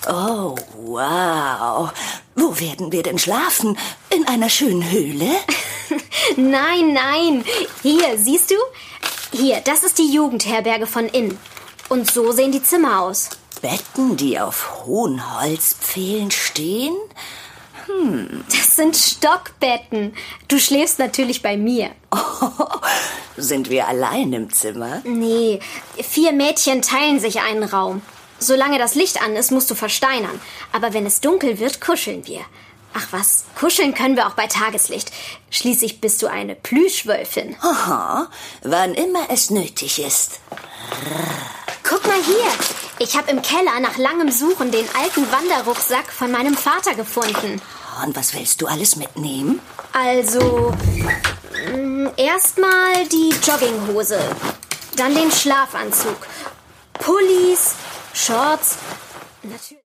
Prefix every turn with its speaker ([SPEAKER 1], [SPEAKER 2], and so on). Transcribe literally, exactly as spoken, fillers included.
[SPEAKER 1] Oh, wow. Wo werden wir denn schlafen? In einer schönen Höhle?
[SPEAKER 2] Nein, nein. Hier, siehst du? Hier, das ist die Jugendherberge von innen. Und so sehen die Zimmer aus.
[SPEAKER 1] Betten, die auf hohen Holzpfählen stehen? Hm.
[SPEAKER 2] Das sind Stockbetten. Du schläfst natürlich bei mir.
[SPEAKER 1] Oh, sind wir allein im Zimmer?
[SPEAKER 2] Nee, vier Mädchen teilen sich einen Raum. Solange das Licht an ist, musst du versteinern. Aber wenn es dunkel wird, kuscheln wir. Ach was, kuscheln können wir auch bei Tageslicht. Schließlich bist du eine Plüschwölfin.
[SPEAKER 1] Aha, wann immer es nötig ist.
[SPEAKER 2] Guck mal hier. Ich habe im Keller nach langem Suchen den alten Wanderrucksack von meinem Vater gefunden.
[SPEAKER 1] Und was willst du alles mitnehmen?
[SPEAKER 2] Also, erstmal die Jogginghose, dann den Schlafanzug, Pullis, Shorts, natürlich.